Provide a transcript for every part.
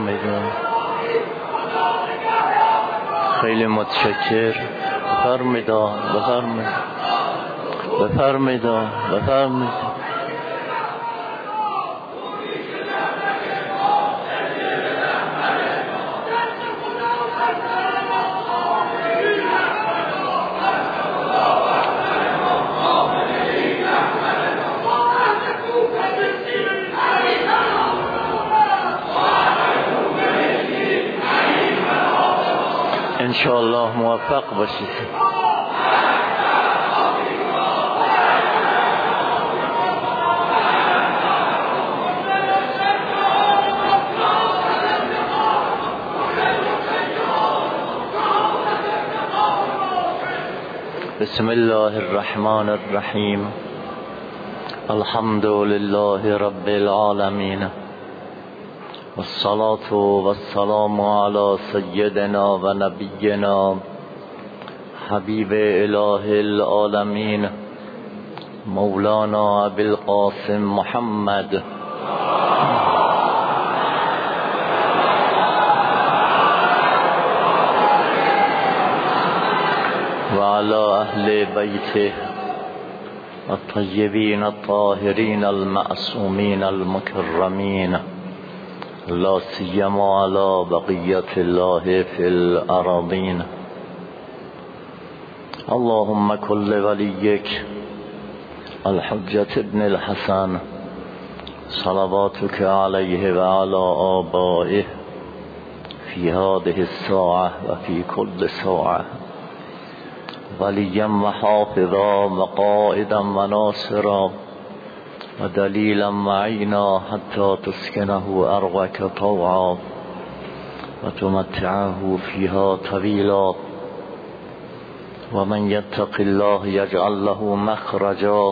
بفرمایید. خیلی متشکر. بفرمایید بفرمایید بفرمایید بفرمایید. انشاءالله موفق باشید. بسم الله الرحمن الرحیم. الحمد لله رب العالمین والصلاة والسلام على سيدنا و نبینا حبیب اله العالمین مولانا ابی القاسم محمد و على اهل بیته الطیبین الطاهرین المعصومین المکرمین لا سیما على بقیت الله فی الارضین. اللهم كل وليك الحجة ابن الحسن صلواتك عليه وعلى آبائه في هذه الساعة وفي كل ساعة وليا وحافظا وقائدا وناصرا ودليلا معينا حتى تسكنه أرضك طوعا وتمتعه فيها طويلا. ومن يتق الله يجعل له مخرجا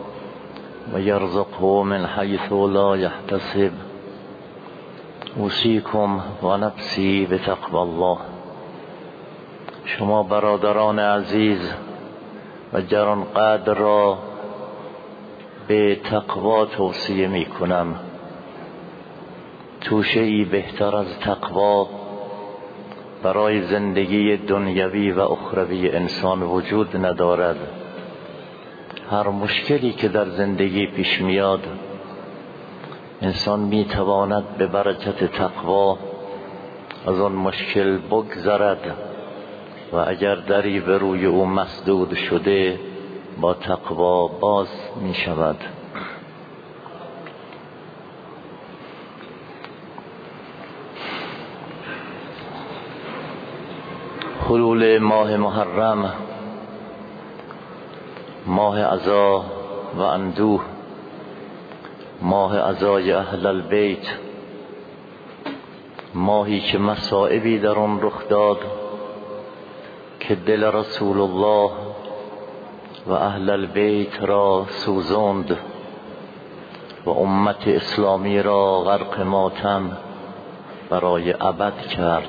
ويرزقه من حيث لا يحتسب. اوصيكم و نفسی بتقوى الله. شما برادران عزیز و گرانقدر را به تقوا توصیه می کنم. توشه‌ای بهتر از تقوا برای زندگی دنیوی و اخروی انسان وجود ندارد. هر مشکلی که در زندگی پیش میاد انسان می تواند به برکت تقوا از آن مشکل بگذرد و اگر دری به روی او مسدود شده با تقوا باز می شود. حلول ماه محرم، ماه عزا و اندوه، ماه عزای اهل البیت، ماهی که مصائبی در آن رخ داد که دل رسول الله و اهل البیت را سوزاند و امت اسلامی را غرق ماتم برای ابد کرد.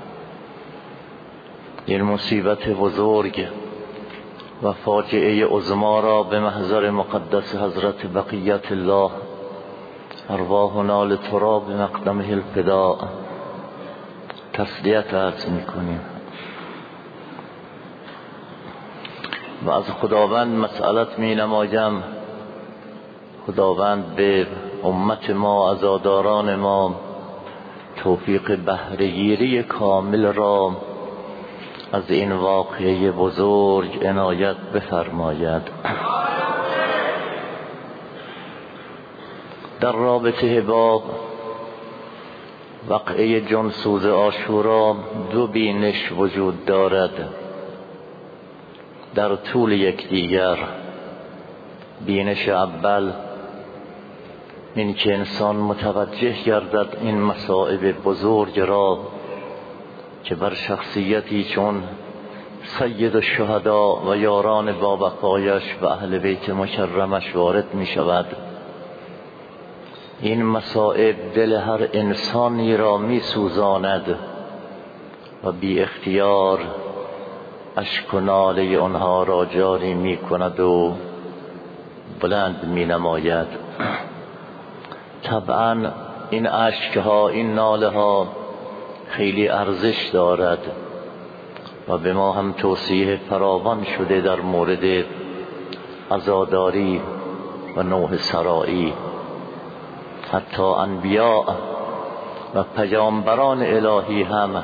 این مصیبت بزرگ و فاجعه عظما را به محضر مقدس حضرت بقیت الله ارواحنا لتراب مقدمه الفداء تسلیت عرض می‌کنیم و از خداوند مسئلت می‌نمایم خداوند به امت ما، عزاداران ما، توفیق بهره‌گیری کامل را از این واقعه بزرگ عنایت بفرماید. در رابطه با واقعه جانسوز عاشورا دو بینش وجود دارد در طول یکدیگر. بینش اول این که انسان متوجه گردد این مصائب بزرگ را که بر شخصیتی چون سید الشهدا و یاران با وفایش و اهل بیت مکرمش وارد می شود. این مصائب دل هر انسانی را می سوزاند و بی اختیار اشک و ناله آنها را جاری می کند و بلند می نماید. طبعا این اشکها، این ناله ها خیلی ارزش دارد و به ما هم توصیه فراوان شده در مورد عزاداری و نوح سرایی. حتی انبیاء و پیامبران الهی هم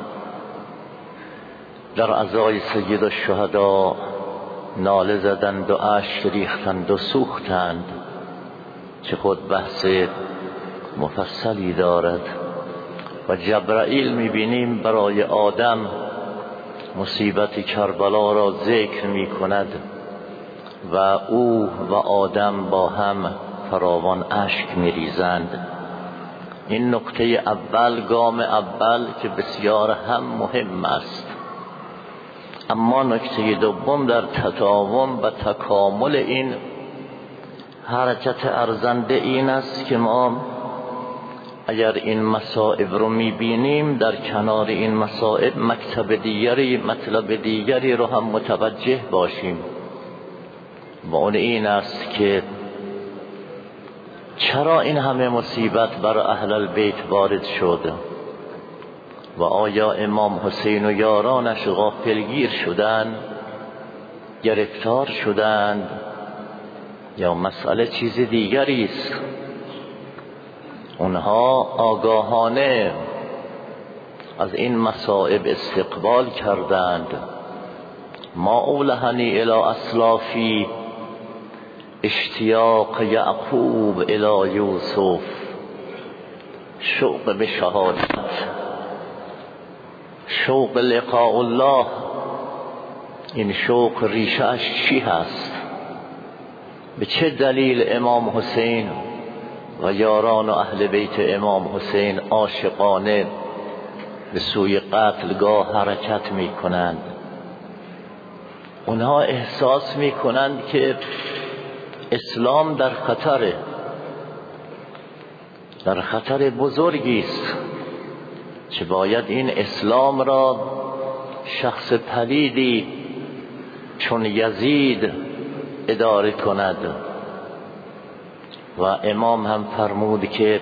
در عزای سید الشهدا ناله زدند و اشک ریختند و سوختند، چه خود بحث مفصلی دارد. و جبرائیل میبینیم برای آدم مصیبت کربلا را ذکر میکند و او و آدم با هم فراوان اشک میریزند. این نکته اول، گام اول که بسیار هم مهم است. اما نکته دوم در تداوم و تکامل این حرکت ارزنده این است که ما اگر این مصائب رو میبینیم، در کنار این مصائب مطلب دیگری رو هم متوجه باشیم و اون این است که چرا این همه مصیبت بر اهل البیت وارد شد و آیا امام حسین و یارانش غافلگیر شدند، گرفتار شدند، یا مسئله چیز دیگری است؟ اونها آگاهانه از این مصائب استقبال کردند. ما اولهنی الی اسلافی اشتیاق یعقوب الی یوسف، شوق به شهادت، شوق لقاء الله. این شوق ریشه‌اش چی هست؟ به چه دلیل امام حسین و یاران و اهل بیت امام حسین عاشقانه به سوی قتلگاه حرکت می کنند؟ اونها احساس می کنند که اسلام در خطره، در خطر بزرگی است، که باید این اسلام را شخص پلیدی چون یزید اداره کند. و امام هم فرمود که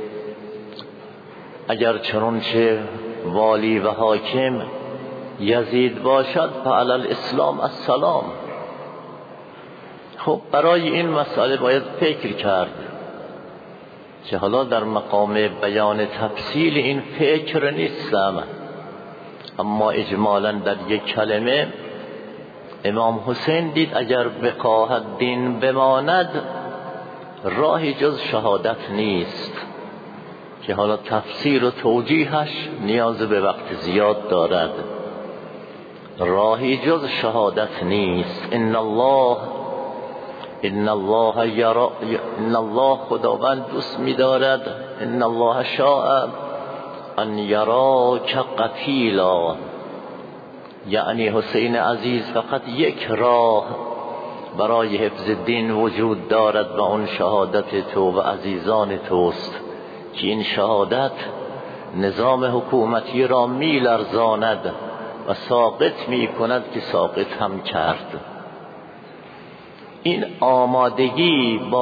اگر چنانچه والی و حاکم یزید باشد فعلی الاسلام السلام. خب برای این مسئله باید فکر کرد که حالا در مقام بیان تفصیل این فکر نیستم، اما اجمالا در یک کلمه امام حسین دید اگر بخواهد دین بماند راهی جز شهادت نیست، که حالا تفسیر و توجیهش نیاز به وقت زیاد دارد. راهی جز شهادت نیست. ان الله خداوند دوست می‌دارد، ان الله شاء ان یراک قتیلا، یعنی حسین عزیز فقط یک راه برای حفظ دین وجود دارد و اون شهادت تو و عزیزان توست، که این شهادت نظام حکومتی را میلرزاند و ساقط میکند، که ساقط هم کرد. این آمادگی، با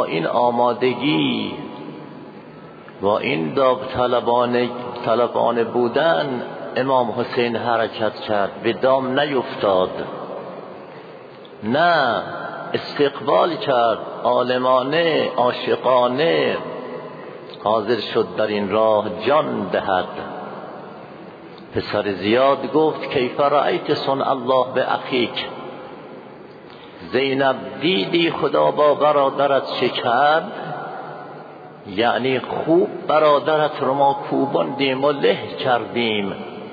این داوطلبانه بودن امام حسین حرکت کرد، به دام نیفتاد، نه استقبال کرد، عالمانه عاشقانه حاضر شد در این راه جان دهد. پسر زیاد گفت کیف رأیت صنع الله به اخیک، زینب دیدی خدا با برادرت چه کرد؟ یعنی خوب برادرت رو ما کوباندیم و له کردیم.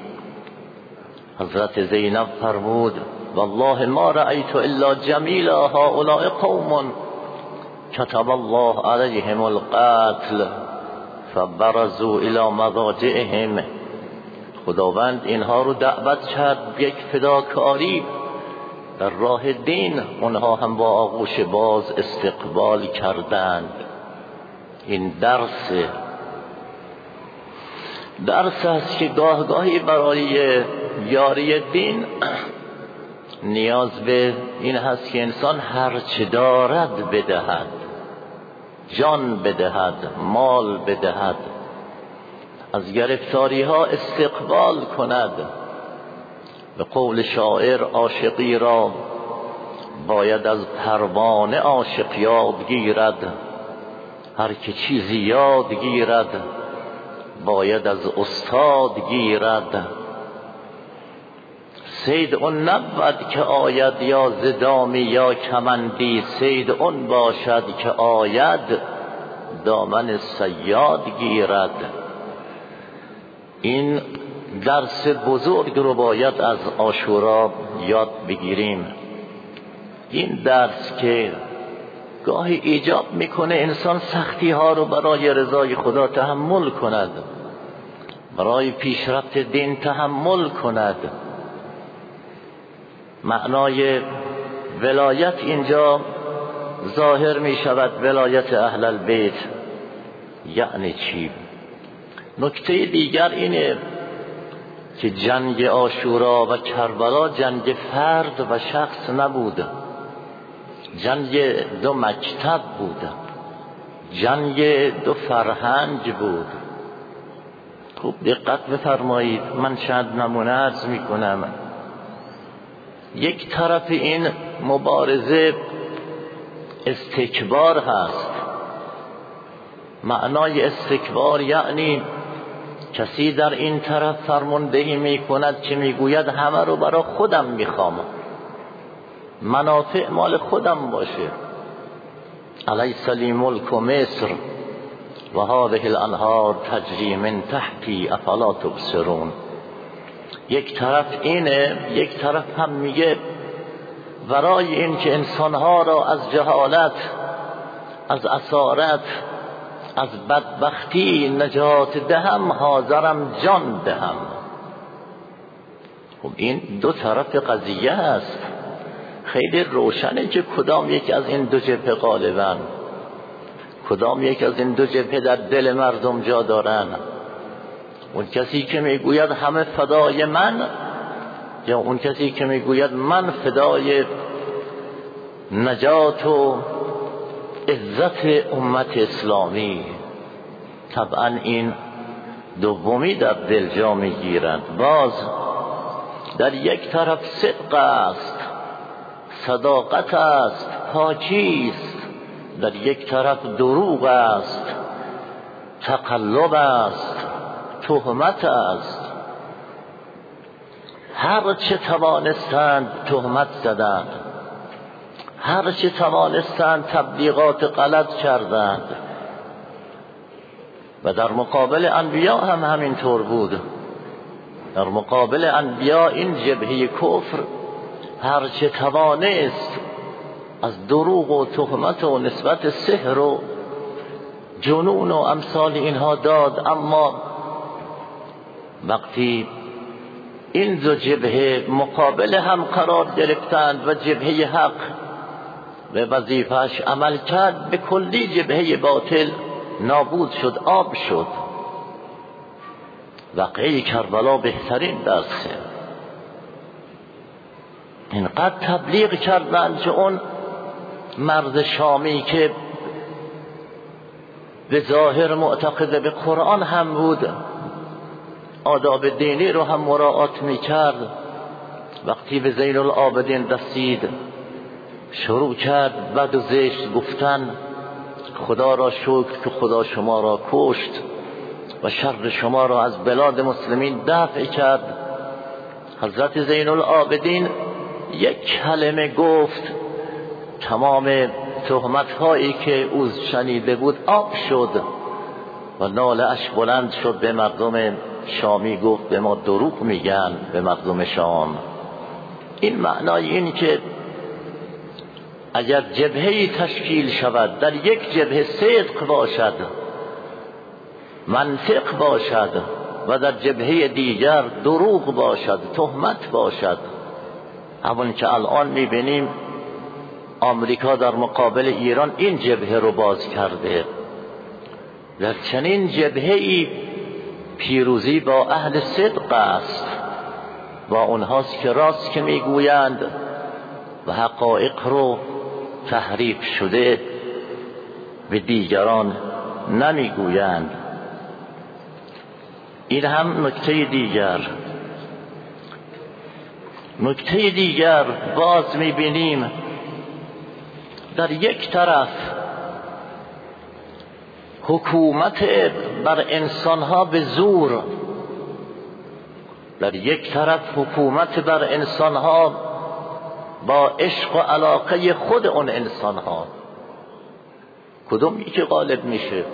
حضرت زینب فرمود والله ما رأیت الا جمیلا هؤلاء قوم كتب الله علیهم القتل فبرزوا الى مضاجعهم. خداوند اینها رو دعوت کرد یک فداکاری در راه دین، اونها هم با آغوش باز استقبال کردند. این درس است که گاهی برای یاری دین نیاز به این هست که انسان هر چه دارد بدهد، جان بدهد، مال بدهد، از گرفتاری ها استقبال کند. به قول شاعر عاشقی را باید از پروانه عاشق یاد گیرد، هر که چیزی یاد گیرد باید از استاد گیرد. صید اون نبود که آید یا زدامی یا کمندی، صید اون باشد که آید دامن صیاد گیرد. این درس بزرگ رو باید از عاشورا یاد بگیریم. این درس که گاهی ایجاب میکنه انسان سختی ها رو برای رضای خدا تحمل کند، برای پیشرفت دین تحمل کند. معنای ولایت اینجا ظاهر می شود، ولایت اهل البیت یعنی چی؟ نکته دیگر اینه که جنگ عاشورا و کربلا جنگ فرد و شخص نبود، جنگ دو مکتب بود، جنگ دو فرهنگ بود. خوب دقت بفرمایید، من چند نمونه عرض میکنم. یک طرف این مبارزه استکبار هست. معنای استکبار یعنی کسی در این طرف فرماندهی میکند که میگوید همه رو برای خودم میخوام، منافع مال خودم باشه. الیس لی ملک مصر و هذه الانهار تجری من تحتی افلا تبصرون. یک طرف اینه، یک طرف هم میگه برای این که انسانها را از جهالت، از اسارت، از بدبختی نجات دهم، حاضرم جان دهم. خب این دو طرف قضیه است. خیلی روشنه که کدام یک از این دو جبهه غالبن، کدام یک از این دو جبهه در دل مردم جا دارن. اون کسی که میگوید همه فدای من، یا اون کسی که میگوید من فدای نجات و عزت امت اسلامی. طبعا این دومی در دل جا میگیرند. باز در یک طرف صدق است، صداقت است، پاکی است. در یک طرف دروغ است، تقلب است، تهمت است. هر چه توانستند تهمت زدند، هر چه توانستند تبلیغات غلط کردند. و در مقابل انبیا هم همین طور بود. در مقابل انبیا این جبهه کفر هر چه توانست از دروغ و تهمت و نسبت سحر و جنون و امثال اینها داد. اما وقتی این دو جبهه مقابل هم قرار گرفتند و جبهه حق به وظیفه‌اش عمل کرد، به کلی جبهه باطل نابود شد، آب شد. واقعه کربلا بهترین درسه. اینقدر تبلیغ کردند که اون مرد شامی که به ظاهر معتقد به قرآن هم بود، آداب دینی رو هم مراعات میکرد، وقتی به زین العابدین رسید شروع کرد بد و زشت گفتن. خدا را شکر که خدا شما را کشت و شر شما را از بلاد مسلمین دفع کرد. حضرت زین العابدین یک کلمه گفت، تمام تهمت هایی که او شنیده بود آب شد و ناله اش بلند شد به مردم شامی. گفت به ما دروغ میگن، به مردم شام. این معنای این که اگر جبهه‌ای تشکیل شود، در یک جبهه صدق باشد، منطق باشد، و در جبهه دیگر دروغ باشد، تهمت باشد. همون که الان میبینیم آمریکا در مقابل ایران این جبهه رو باز کرده. در چنین جبهه‌ای پیروزی با اهل صدق است، با اونهاست که راست که میگویند و حقایق رو تحریف شده به دیگران نمیگویند. این هم نکته دیگر باز میبینیم در یک طرف حکومت بر انسانها به زور، در یک طرف حکومت بر انسانها با عشق و علاقه خود اون انسانها. کدومی که غالب میشه؟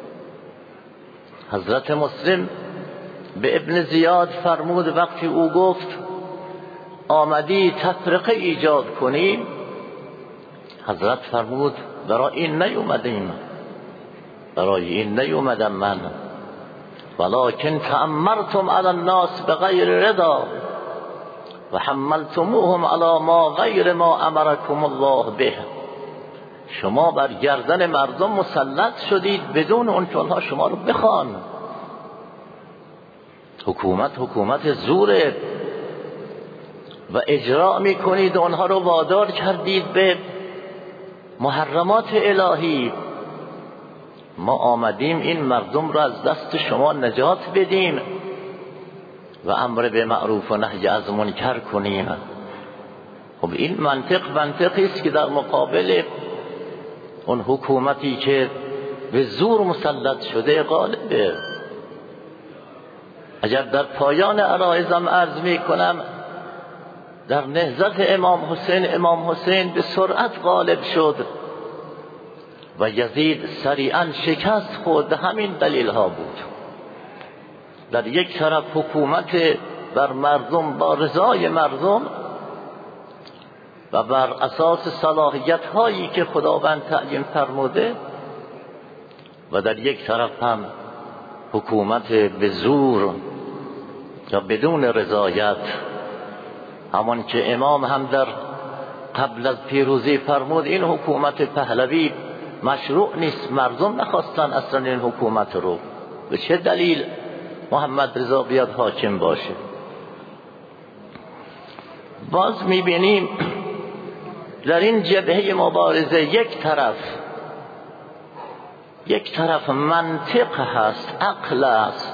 حضرت مسلم به ابن زیاد فرمود وقتی او گفت آمدی تفرقه ایجاد کنی، حضرت فرمود برای این نیومدیم، برای این نیومدم من، ولکن تأمرتم علی الناس بغیر رضا و حملتموهم علی ما غیر ما امرکم الله به. شما بر گردن مردم مسلط شدید بدون اون که اونها شما رو بخوان. حکومت زوره و اجرا میکنید، اونها رو وادار کردید به محرمات الهی. ما آمدیم این مردم رو از دست شما نجات بدیم و امر به معروف و نهی از منکر کنیم. خب این منطقی است که در مقابل اون حکومتی که به زور مسلط شده غالبه. اگر در پایان عرایزم عرض می کنم در نهضت امام حسین به سرعت غالب شد و یزید سریعا شکست خورد. همین دلیل ها بود. در یک طرف حکومت بر مردم با رضای مردم و بر اساس صلاحیت هایی که خداوند تعیین فرموده، و در یک طرف هم حکومت به زور یا بدون رضایت. همان که امام هم در قبل از پیروزی فرمود این حکومت پهلوی مشروع نیست، مردم نخواستن اصلا این حکومت رو. به چه دلیل محمد رضا بیاد حاکم باشه؟ باز میبینیم در این جبهه مبارزه یک طرف منطق هست، عقل است،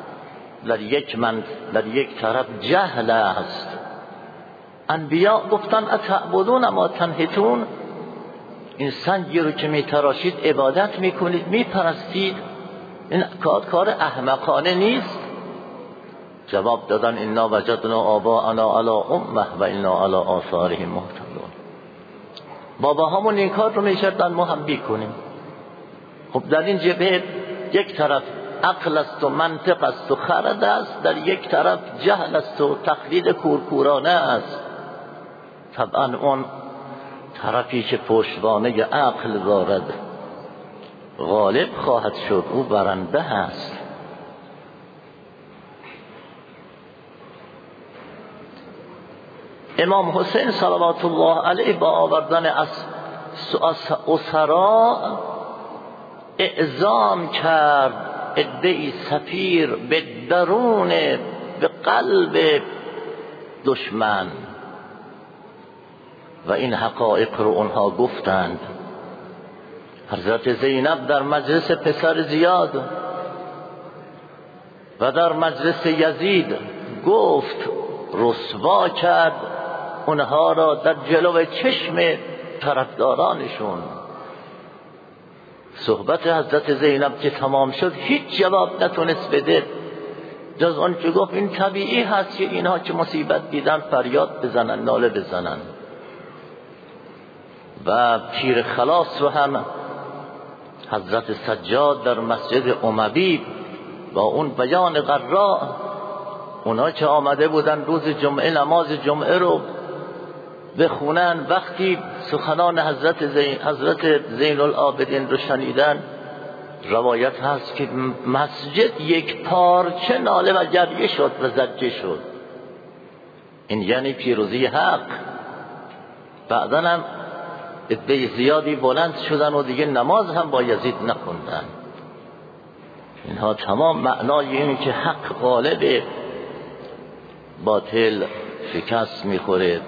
در یک طرف جهل است. انبیاء گفتن اتعبدون ما تنحتون، این سنگی رو که میتراشید عبادت میکنید، میپرستید، این کار احمقانه نیست؟ جواب دادن انا وجدنا آباءنا علی امه و انا علی آثارهم مهتدون. باباهامون این کار رو میکردن، ما هم میکنیم. خب در این جبهه یک طرف عقل است و منطق است و خرد است، در یک طرف جهل است و تقلید کورکورانه است. طبعا اون طرفی که پشتوانه عقل دارد غالب خواهد شد، او برنده است. امام حسین صلوات الله علیه با آوردن اسرا اعزام کرد عده‌ای سفیر به درون، به قلب دشمن، و این حقایق رو اونها گفتند. حضرت زینب در مجلس پسر زیاد و در مجلس یزید گفت، رسوا کرد اونها را در جلو چشم طرفدارانشون. صحبت حضرت زینب که تمام شد هیچ جواب نتونست بده جز آن که گفت این طبیعی هست که اینها که مصیبت دیدن فریاد بزنن، ناله بزنن. و تیر خلاص رو هم حضرت سجاد در مسجد اموی با اون بیان قراء، اونا که آمده بودن روز جمعه نماز جمعه رو بخونن، وقتی سخنان حضرت زین العابدین رو شنیدن، روایت هست که مسجد یک پارچه ناله و گریه شد و زجه شد. این یعنی پیروزی حق. بعداً هم عده زیادی بلند شدن و دیگه نماز هم با یزید نخوندن. اینها تمام معنای اینه که حق غالب، باطل شکست میخوره.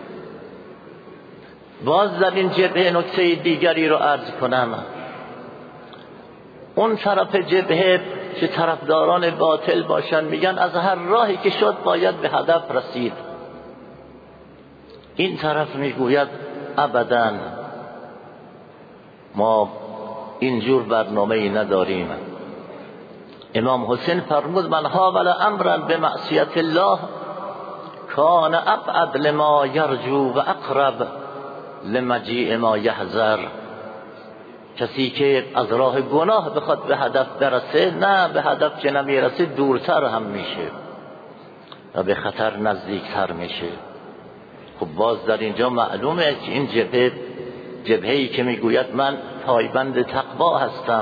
باز در این جبهه نکته دیگری رو عرض کنم. اون طرف جبهه چه طرفداران باطل باشن میگن از هر راهی که شد باید به هدف رسید. این طرف میگوید ابداً ما اینجور برنامه‌ای نداریم. امام حسین فرمود من حاول امرا بمعصیت الله کان ابعد لما یرجو و اقرب لمجیء ما یحذر. کسی که از راه گناه بخواد به هدف برسه، نه به هدف که نمیرسه دورتر هم میشه و به خطر نزدیکتر میشه. خب باز در اینجا معلومه که این جبهه‌ای که میگوید من پایبند تقوا هستم،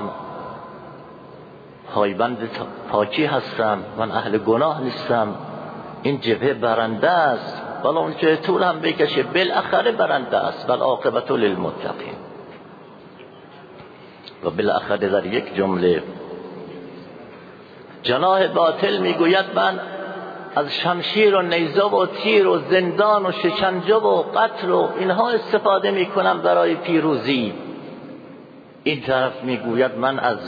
پایبند پاکی هستم، من اهل گناه نیستم، این جبهه برنده است، ولی اون که طول هم بکشه بالاخره برنده است. بل عاقبت للمتقین. و بالاخره در یک جمله جناح باطل میگوید من از شمشیر و نیزه و تیر و زندان و شکنجه و قتل و اینها استفاده میکنم برای پیروزی. این طرف میگوید من از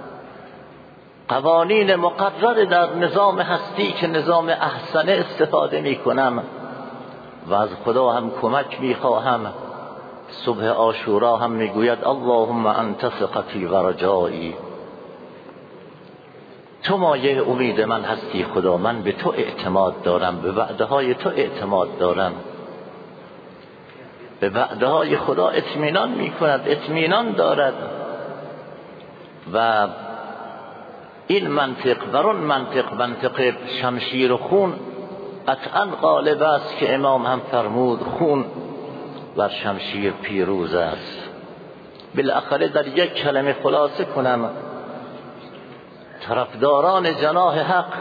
قوانین مقرر در نظام هستی که نظام احسنه استفاده میکنم و از خدا هم کمک میخواهم. صبح عاشورا هم میگوید اللهم انت ثقتی و رجایی، تو مایه امید من هستی خدا، من به تو اعتماد دارم، به وعده های تو اعتماد دارم. به وعده های خدا اطمینان میکند، اطمینان دارد. و این منطق بر اون منطق شمشیر و خون قطعا غالب است که امام هم فرمود خون بر شمشیر پیروز است. بالاخره در یک کلمه خلاصه کنم، طرفداران جناح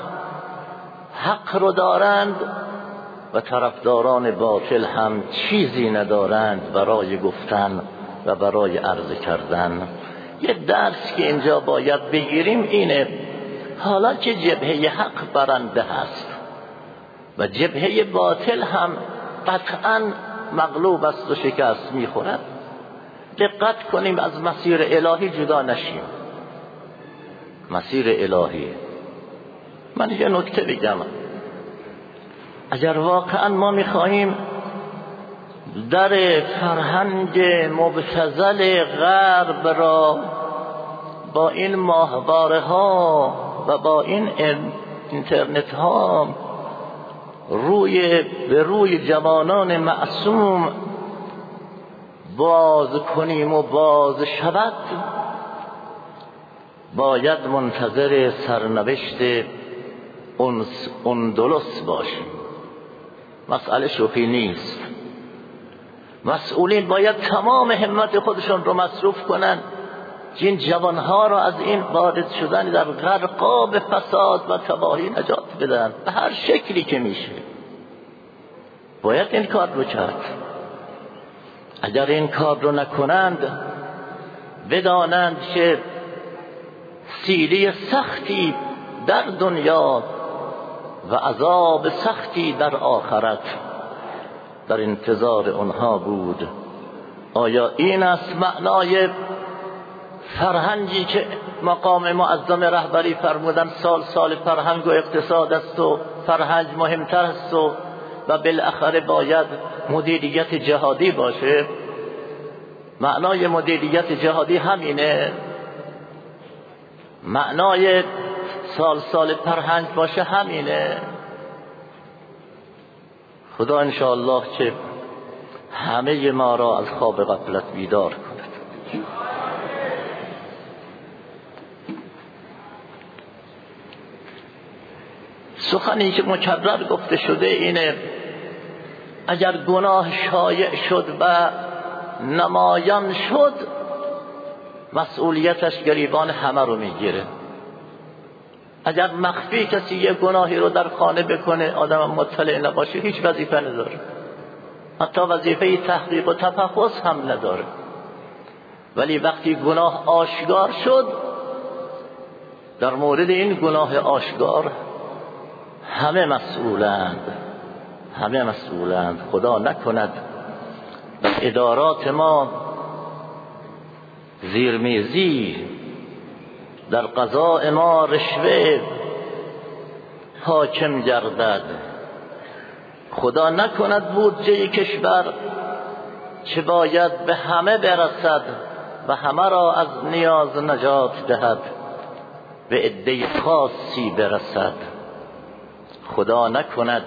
حق رو دارند و طرفداران باطل هم چیزی ندارند برای گفتن و برای عرض کردن. یه درس که اینجا باید بگیریم اینه، حالا که جبهه حق برنده هست و جبهه باطل هم قطعاً مغلوب است و شکست میخورد، دقت کنیم از مسیر الهی جدا نشیم. مسیر الهی، من یه نکته بگم، اگر واقعا ما میخواهیم در فرهنگ مبتذل غرب را با این ماهواره ها و با این اینترنت ها به روی جوانان معصوم باز کنیم و باز شود، باید منتظر سرنوشت اندلس باشیم. مسئله شوخی نیست. مسئولین باید تمام همت خودشون رو مصروف کنن که این جوانها رو از این وارد شدن در غرقاب فساد و تباهی نجات بدن به هر شکلی که میشه. باید این کار رو کرد. اگر این کار رو نکنند بدانند که سیلی سختی در دنیا و عذاب سختی در آخرت در انتظار آنها بود. آیا این است معنای فرهنگی که مقام معظم رهبری فرمودن سال فرهنگ و اقتصاد است و فرهنگ مهمتر است و بالاخره باید مدیریت جهادی باشه؟ معنای مدیریت جهادی همینه؟ معنای سال فرهنگ باشه همینه؟ خدا انشاءالله که همه ما را از خواب غفلت بیدار کند. سخنی که مکرر گفته شده اینه، اگر گناه شایع شد و نمایان شد مسئولیتش گریبان همه رو میگیره. اگر مخفی کسی یه گناهی رو در خانه بکنه آدم مطلع نباشه هیچ وظیفه نداره، حتی وظیفه تحقیق و تفحص هم نداره. ولی وقتی گناه آشکار شد، در مورد این گناه آشکار همه مسئولند. خدا نکند در ادارات ما زیرمیزی در قضاء ما رشوه حاکم گردد. خدا نکند بودجه کشور چه باید به همه برسد و همه را از نیاز نجات دهد به عده خاصی برسد. خدا نکند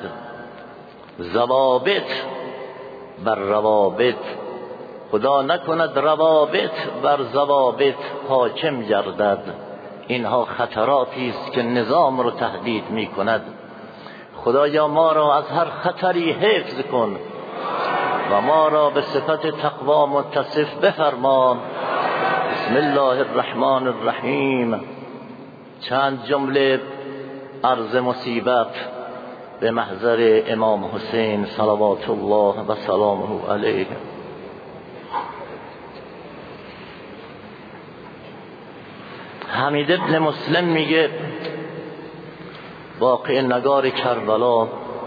ضوابط بر روابط، خدا نکند روابط بر ضوابط حاکم گردد. اینها خطراتی است که نظام رو تهدید می کند. خدایا ما را از هر خطری حفظ کن و ما را به صفت تقوا متصف بفرما. بسم الله الرحمن الرحیم. چند جمله عرض مصیبت به محضر امام حسین صلوات الله و سلامه علیه. حمید ابن مسلم میگه واقع نگار کربلا،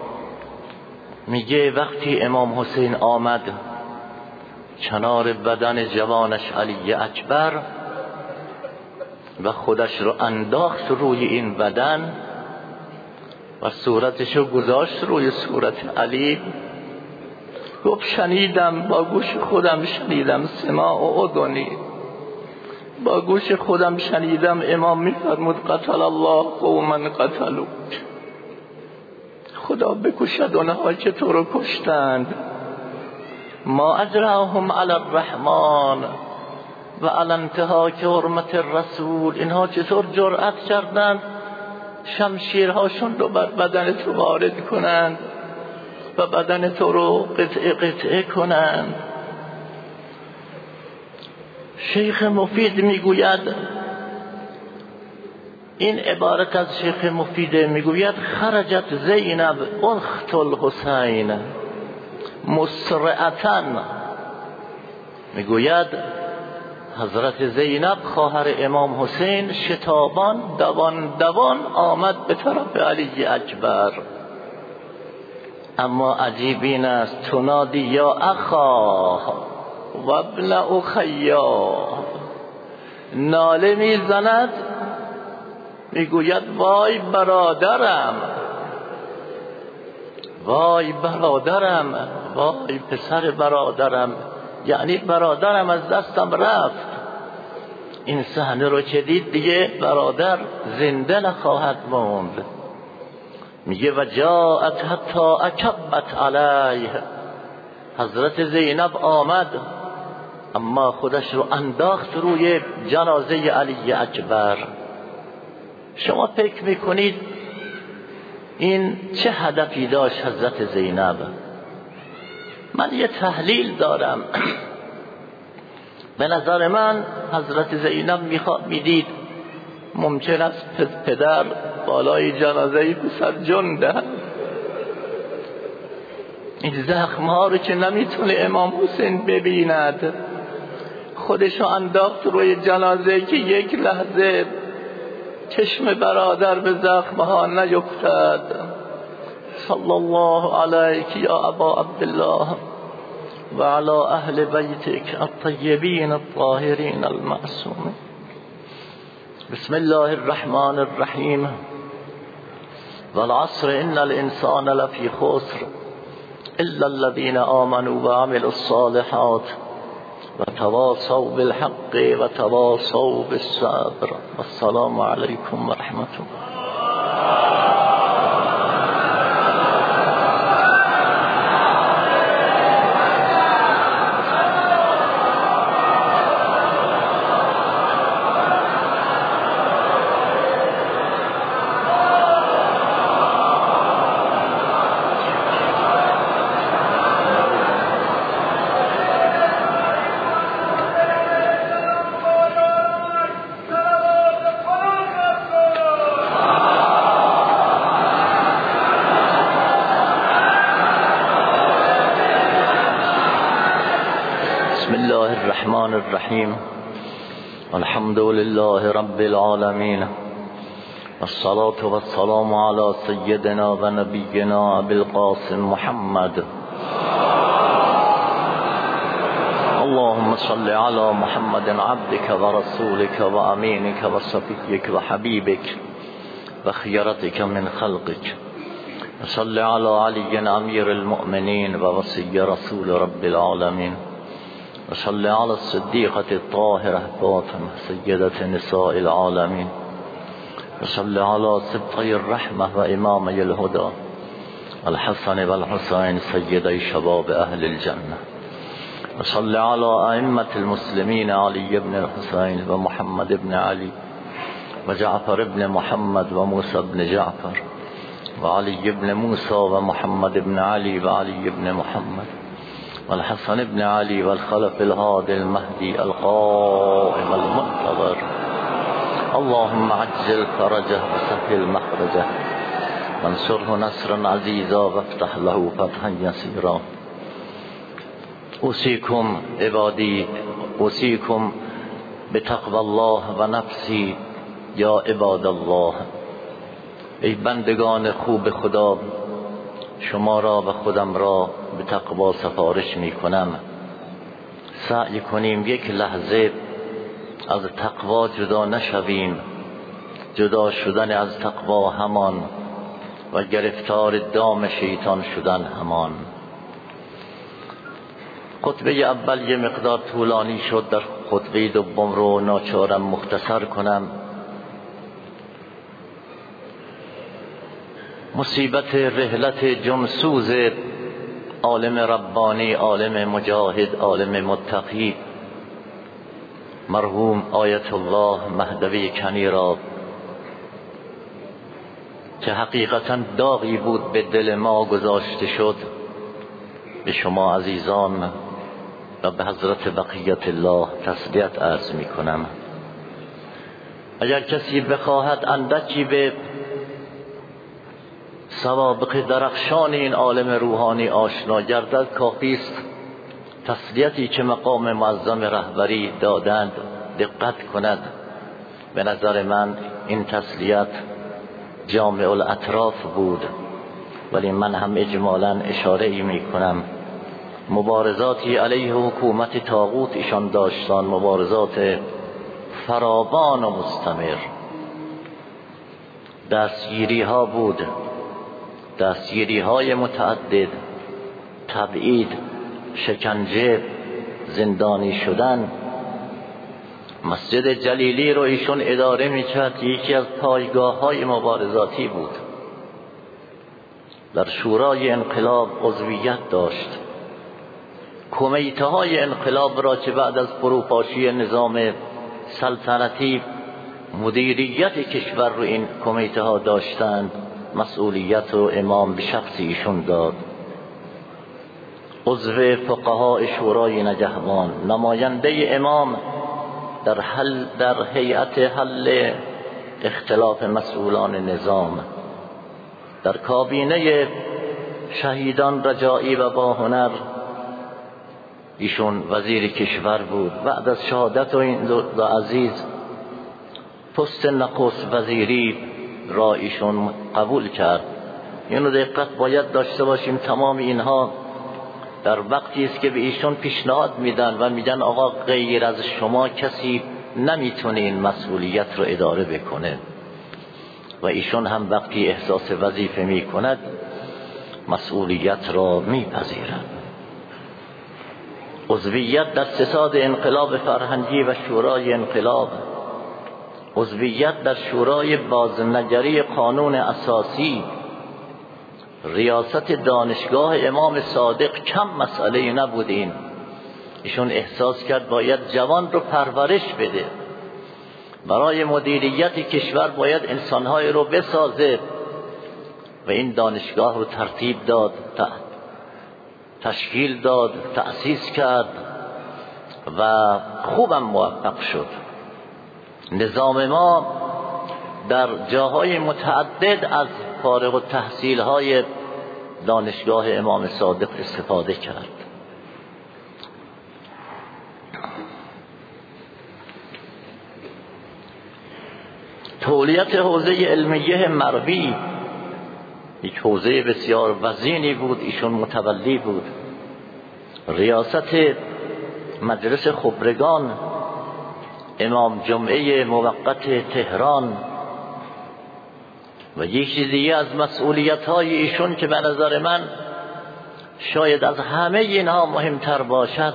میگه وقتی امام حسین آمد کنار بدن جوانش علی اکبر و خودش رو انداخت روی این بدن و صورتش رو گذاشت روی صورت علی، گفت شنیدم، با گوش خودم شنیدم، سماع و اذنی، با گوش خودم شنیدم امام میفرمود قتل الله قوما قتلوک، خدا بکشد اونها که تو رو کشتند. ما اجرهم علی الرحمن و علی انتهاک حرمت الرسول، اینها چطور جرأت کردند شمشیرهاشون رو بر بدن تو وارد کنند و بدن تو رو قطعه قطعه کنند. شیخ مفید میگوید، این عبارت از شیخ مفید میگوید خرجت زینب اخت الحسین مسرعتاً، میگوید حضرت زینب خواهر امام حسین شتابان دوان آمد به طرف علی اکبر. اما عجیب این است تنادی یا اخا و ابن اخیا، ناله میزند میگوید وای برادرم، وای برادرم، وای پسر برادرم، یعنی برادرم از دستم رفت. این صحنه رو که دید دیگه برادر زنده نخواهد موند. میگه و جاءت حتی اکبت علیه، حضرت زینب آمد اما خودش رو انداخت روی جنازه علی اکبر. شما فکر میکنید این چه هدفی داشت حضرت زینب؟ من یه تحلیل دارم. به نظر من حضرت زینب میدید ممکن است پدر بالای جنازه پسر جان دهد، این زخم ها رو که نمیتونه امام حسین ببیند خودشو انداخت روی جنازه که یک لحظه چشم برادر به زخم ها نیفتد. صلی الله علیک یا ابا عبدالله و علی اهل بیتک الطیبین الطاهرین المعصومین. بسم الله الرحمن الرحیم. والعصر ان الانسان لفی خسر الا الذين آمنوا وعملوا الصالحات وتواصوا بالحق وتواصوا بالصبر. والسلام علیکم و رحمت الله. الرحمن الرحیم. الحمد لله رب العالمین والصلاة والسلام على سیدنا و نبینا ابی القاسم محمد. اللهم صل على محمد عبدك ورسولك وأمينك وصفيك وحبيبك وخيرتك من خلقك. صل على علي أمير المؤمنين ووصي رسول رب العالمين. وصل على الصديقة الطاهرة فاطمة سيدة نساء العالمين. وصل على سبطي الرحمة وإمامي الهدى الحسن والحسين سيدي شباب أهل الجنة. وصل على أئمة المسلمين علي بن الحسين ومحمد بن علي وجعفر بن محمد وموسى بن جعفر وعلي بن موسى ومحمد بن علي وعلي بن محمد والحسن بن علي والخلف الهادي المهدي القائم المنتظر. اللهم عجل فرجه وسهل مخرجه وانصره نصرا عزيزا وافتح له فتحا يسيرا. اوصيكم عبادي اوصيكم بتقوى الله و نفسی یا عباد الله. ای بندگان خوب خدا، شما را و خودم را به تقوا سفارش می کنم. سعی کنیم یک لحظه از تقوا جدا نشویم. جدا شدن از تقوا همان و گرفتار دام شیطان شدن همان. خطبه اول یه مقدار طولانی شد، در خطبه دوم رو ناچارم مختصر کنم. مصیبت رحلت جنسوز عالم ربانی، عالم مجاهد، عالم متقی، مرحوم آیت الله مهدوی کنی را که حقیقتا داغی بود به دل ما گذاشته شد، به شما عزیزان و به حضرت بقیت الله تسلیت عرض می کنم. اگر کسی بخواهد اندکی به سوابق درخشان این عالم روحانی آشنا گردد، کافی است تسلیتی که مقام معظم رهبری دادند دقت کند. به نظر من این تسلیت جامع الاطراف بود، ولی من هم اجمالا اشاره ای می کنم. مبارزاتی علیه حکومت طاغوت ایشان داشتن، مبارزات فراوان و مستمر. دستگیری ها بود، دستگیری های متعدد، تبعید، شکنجه، زندانی شدن. مسجد جلیلی رو ایشون اداره میکرد، یکی از پایگاه های مبارزاتی بود. در شورای انقلاب عضویت داشت. کمیته های انقلاب را که بعد از فروپاشی نظام سلطنتی مدیریت کشور رو این کمیته ها داشتند، مسئولیت رو امام به شخص ایشون داد. عضو فقهای شورای نگهبان، نماینده امام در هیئت حل اختلاف مسئولان نظام، در کابینه شهیدان رجایی و باهنر ایشون وزیر کشور بود. بعد از شهادت این دو عزیز پست نخست وزیری را ایشون قبول کرد. اینو دقت باید داشته باشیم. تمام اینها در وقتی است که به ایشون پیشنهاد میدن و میگن آقا غیر از شما کسی نمیتونه این مسئولیت رو اداره بکنه، و ایشون هم وقتی احساس وظیفه میکند مسئولیت را میپذیرد. عضویت در ستاد انقلاب فرهنگی و شورای انقلاب، عضویت در شورای بازنگری قانون اساسی، ریاست دانشگاه امام صادق کم مسئله نبود. ایشون احساس کرد باید جوان رو پرورش بده، برای مدیریت کشور باید انسانهای رو بسازه و این دانشگاه رو ترتیب داد، تشکیل داد، تأسیس کرد و خوبم موفق شد. نظام ما در جاهای متعدد از فارغ التحصیل های دانشگاه امام صادق استفاده کرد. تولیت حوزه علمیه مروی یک حوزه بسیار وزینی بود، ایشون متولی بود. ریاست مجلس خبرگان امام جمعه موقت تهران و یک چیز دیگه از مسئولیت‌های ایشون که به نظر من شاید از همه اینها مهمتر باشد،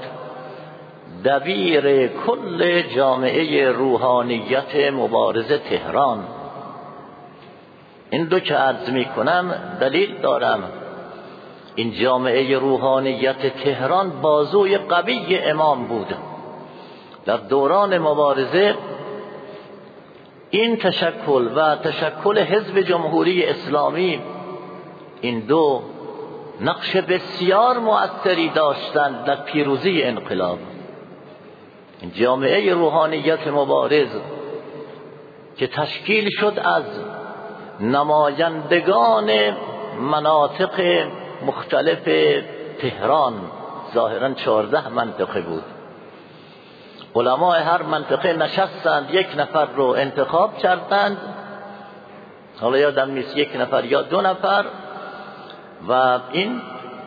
دبیر کل جامعه روحانیت مبارز تهران. این دو که عرض می کنم دلیل دارم. این جامعه روحانیت تهران بازوی قوی امام بود. در دوران مبارزه این تشکل و تشکل حزب جمهوری اسلامی، این دو نقش بسیار مؤثری داشتند در پیروزی انقلاب. این جامعه روحانیت مبارز که تشکیل شد از نمایندگان مناطق مختلف تهران، ظاهراً 14 منطقه بود. علماء هر منطقه نشستند، یک نفر رو انتخاب کردند، حالا یادم نیست یک نفر یا 2 نفر، و این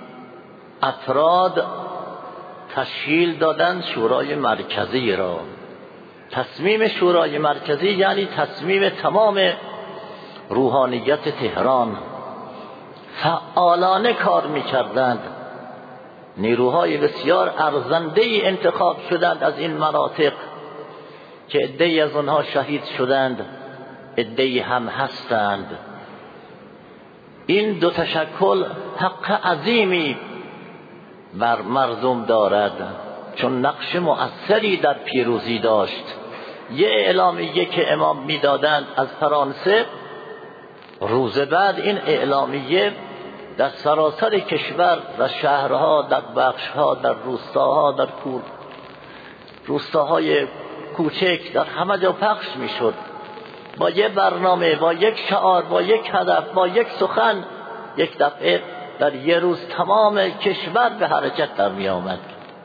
افراد تشکیل دادند شورای مرکزی را. تصمیم شورای مرکزی یعنی تصمیم تمام روحانیت تهران. فعالانه کار می‌کردند. نیروهای بسیار ارزنده‌ای انتخاب شدند از این مناطق که عده‌ای از آنها شهید شدند، عده‌ای هم هستند. این دو تشکل حق عظیمی بر مردم دارد، چون نقش مؤثری در پیروزی داشت. یه اعلامیه که امام میدادند از فرانسه، روز بعد این اعلامیه در سراسر کشور، در شهرها، در بخشها، در روستاها، در روستاهای کوچک، در همه جا پخش میشد، با یک برنامه، با یک شعار، با یک هدف، با یک سخن. یک دفعه در یه روز تمام کشور به حرکت در می آمد.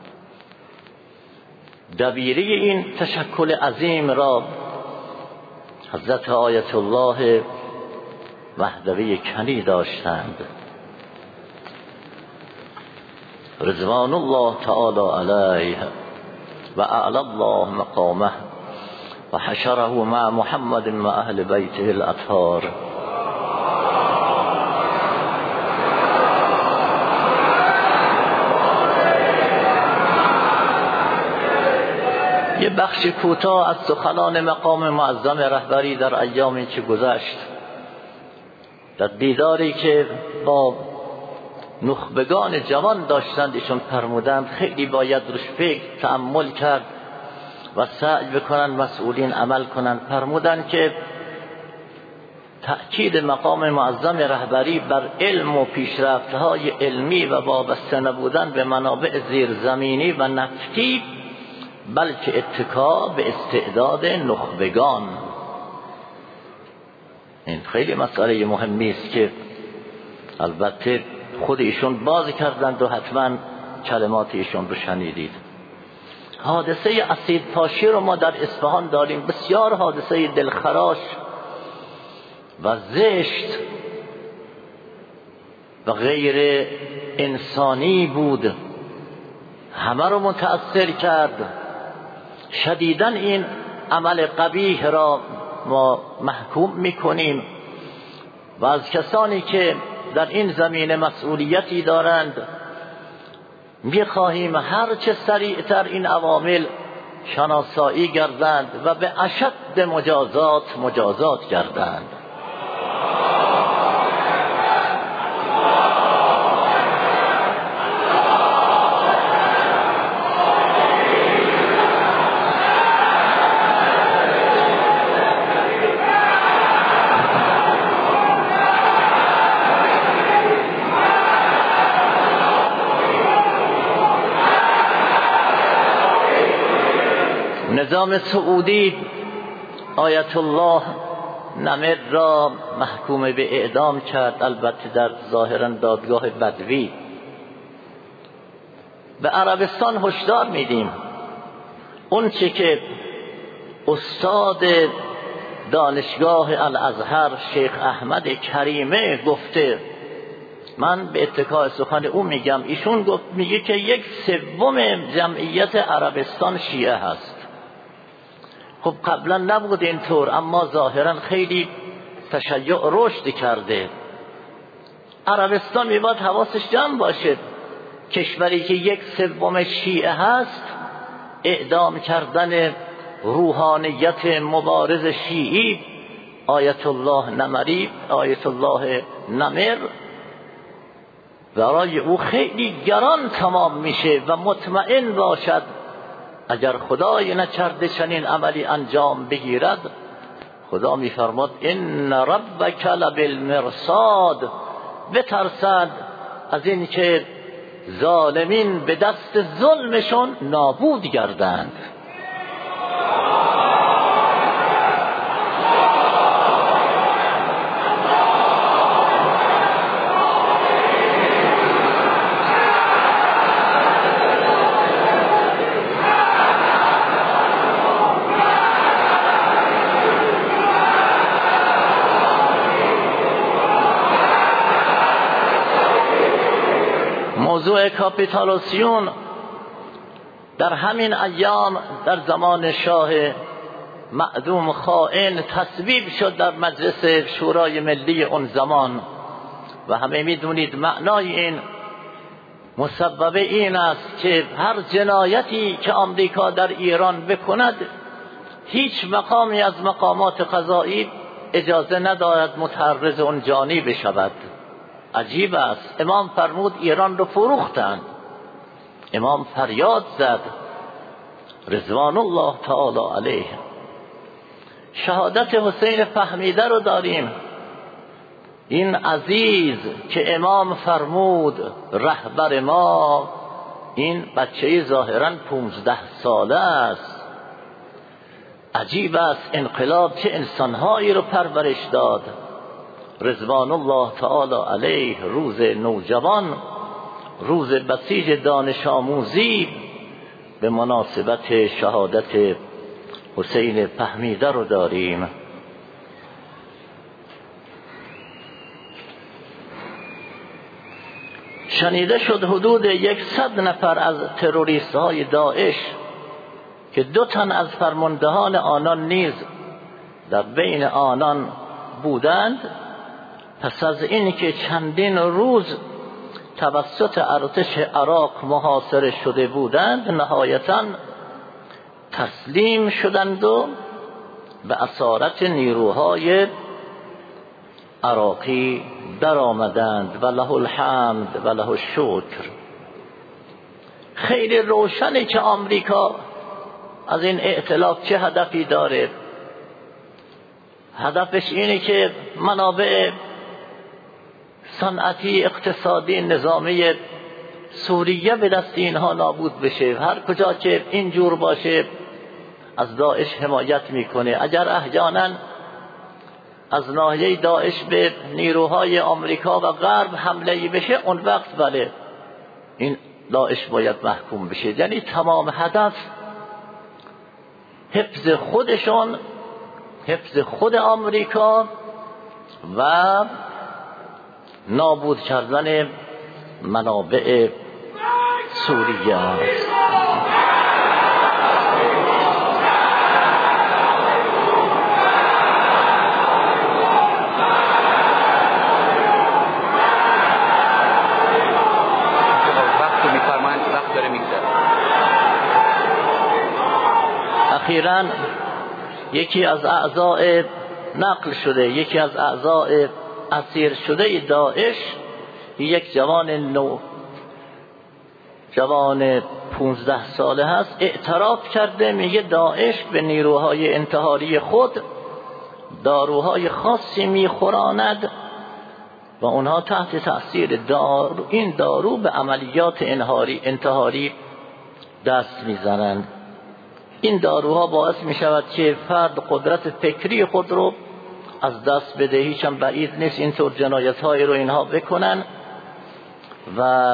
دبیری این تشکل عظیم را حضرت آیت الله مهدوی کنی داشتند، رضوان الله تعالی علیه و اعلی الله مقامه و حشره مع محمد و اهل بیته الاطهار. یه بخش کوتاه از سخنان مقام معظم رهبری در ایامی که گذشت، در دیداری که با نخبگان جوان داشتند، ایشون فرمودند خیلی باید روش فکر تأمل کرد و سعی بکنن مسئولین عمل کنن. فرمودند که تأکید مقام معظم رهبری بر علم و پیشرفت‌های علمی و وابسته نبودن به منابع زیرزمینی و نفتی، بلکه اتکا به استعداد نخبگان. این خیلی مسئله مهمی است که البته خود ایشون باز کردند و حتما کلمات ایشون رو شنیدید. حادثه اسید پاشی رو ما در اصفهان داریم، بسیار حادثه دلخراش و زشت و غیر انسانی بود، همه رو متأثر کرد. شدیداً این عمل قبیح را ما محکوم میکنیم و از کسانی که در این زمینه مسئولیتی دارند میخواهیم هر چه سریعتر این عوامل شناسایی گردند و به اشد مجازات گردند. نظام سعودی آیت الله نمر را محکوم به اعدام کرد، البته در ظاهرا دادگاه بدوی. به عربستان هشدار میدیم اون چه که استاد دانشگاه الازهر شیخ احمد کریمه گفته من به اتکای سخن او میگم، ایشون گفت میگه که 1/3 جمعیت عربستان شیعه هست. خب قبلا نبود اینطور، اما ظاهرا خیلی تشیع رشد کرده. عربستان میباید حواسش جمع باشه، کشوری که 1/3 شیعه هست، اعدام کردن روحانیت مبارز شیعی آیت الله نمر برای او خیلی گران تمام میشه و مطمئن باشد اگر خدای نکرده چنین عملی انجام بگیرد، خدا میفرماد ان ربک لبالمرصاد، بترسد از این که ظالمین به دست ظلمشون نابود گردند. موضوع کاپیتالوسیون در همین ایام در زمان شاه معدوم خائن تصویب شد در مجلس شورای ملی اون زمان و همه میدونید معنای این مسببه این است که هر جنایتی که آمریکا در ایران بکند هیچ مقامی از مقامات قضایی اجازه ندارد متعرض اون جانی بشود. عجیب است. امام فرمود ایران رو فروختند. امام فریاد زد رضوان الله تعالی علیه. شهادت حسین فهمیده رو داریم. این عزیز که امام فرمود رهبر ما، این بچه ظاهراً 15 ساله است. عجیب است انقلاب چه انسانهایی رو پرورش داد. رضوان الله تعالی علیه روز نوجوان، روز بسیج دانش آموزی به مناسبت شهادت حسین فهمیده رو داریم. شنیده شد حدود 100 نفر از تروریست های داعش که 2 تن از فرماندهان آنان نیز در بین آنان بودند، پس از این که چندین روز توسط ارتش عراق محاصره شده بودند نهایتاً تسلیم شدند و به اسارت نیروهای عراقی در آمدند و له الحمد و له الشکر. خیلی روشنه که آمریکا از این ائتلاف چه هدفی داره. هدفش اینه که منابع صنعتی اقتصادی نظامی سوریه به دست اینها نابود بشه. هر کجا که اینجور باشه از داعش حمایت میکنه. اگر احیانا از ناحیه داعش به نیروهای آمریکا و غرب حمله بشه، اون وقت بله این داعش باید محکوم بشه. یعنی تمام هدف حفظ خودشون، حفظ خود آمریکا و نابود کردن منابع سوریه است. اخیراً یکی از اعضای نقل شده، یکی از اعضای اسیر شده داعش، یک جوان 15 ساله هست، اعتراف کرده میگه داعش به نیروهای انتحاری خود داروهای خاصی میخوراند و اونها تحت تأثیر این دارو به عملیات انتحاری دست میزنند. این داروها باعث می شود که فرد قدرت فکری خود رو از دست بده. هیچ هم بعید نیست اینطور جنایت هایی رو اینها بکنن و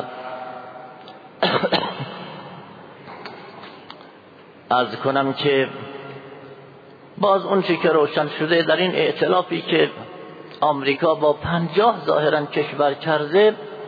عرض کنم که باز اون چی که روشن شده در این ائتلافی که آمریکا با 50 ظاهرا کشور کرده،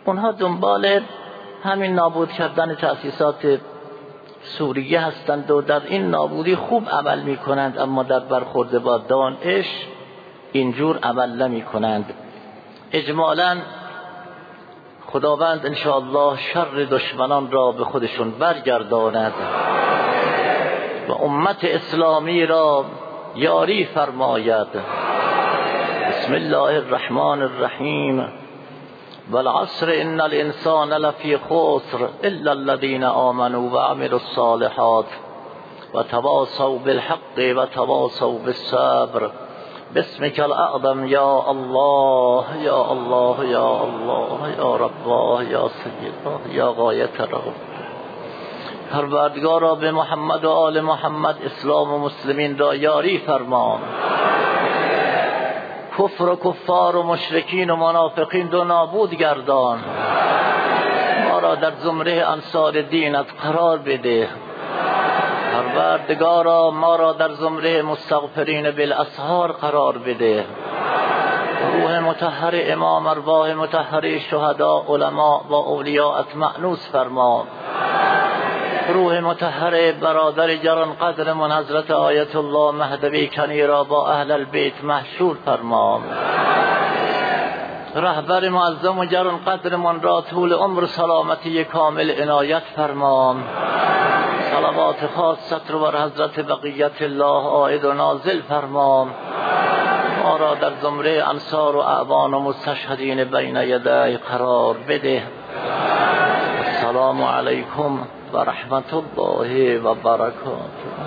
اونها دنبال همین نابود کردن تأسیسات سوریه هستند و در این نابودی خوب عمل می کنند، اما در برخورد با داعش اینجور عمل نمی کنند. اجمالاً خداوند انشاءالله شر دشمنان را به خودشون برگرداند و امت اسلامی را یاری فرماید. بسم الله الرحمن الرحیم والعصر ان الانسان لفی خسر الا الذين آمنوا وعملوا الصالحات وتواصوا بالحق وتواصوا بالصبر باسمك الاعظم یا الله یا الله یا الله یا رب یا سید یا غایت رب. پروردگارا به محمد و آل محمد اسلام و مسلمین را یاری فرما، کفر و کفار و مشرکین و منافقین را نابود گردان، ما را در زمره انصار دینت قرار بده. پروردگارا ما را در زمره مستغفرین بالاسحار قرار بده. روح مطهر امام، ارواح مطهر شهدا، علما و اولیاءت مأنوس فرما. روح مطهر برادر گران قدرمان حضرت آیت الله مهدوی کنی را با اهل البیت محشور فرما. رهبر معظم و گران قدرمان را طول عمر سلامتی کامل عنایت فرما. صلوات خاصت رو بر حضرت بقیت الله عائد و نازل فرما. ما را در زمره انصار و اعوان و مستشهدین بین یدی قرار بده. السلام علیکم و رحمت الله و برکاته.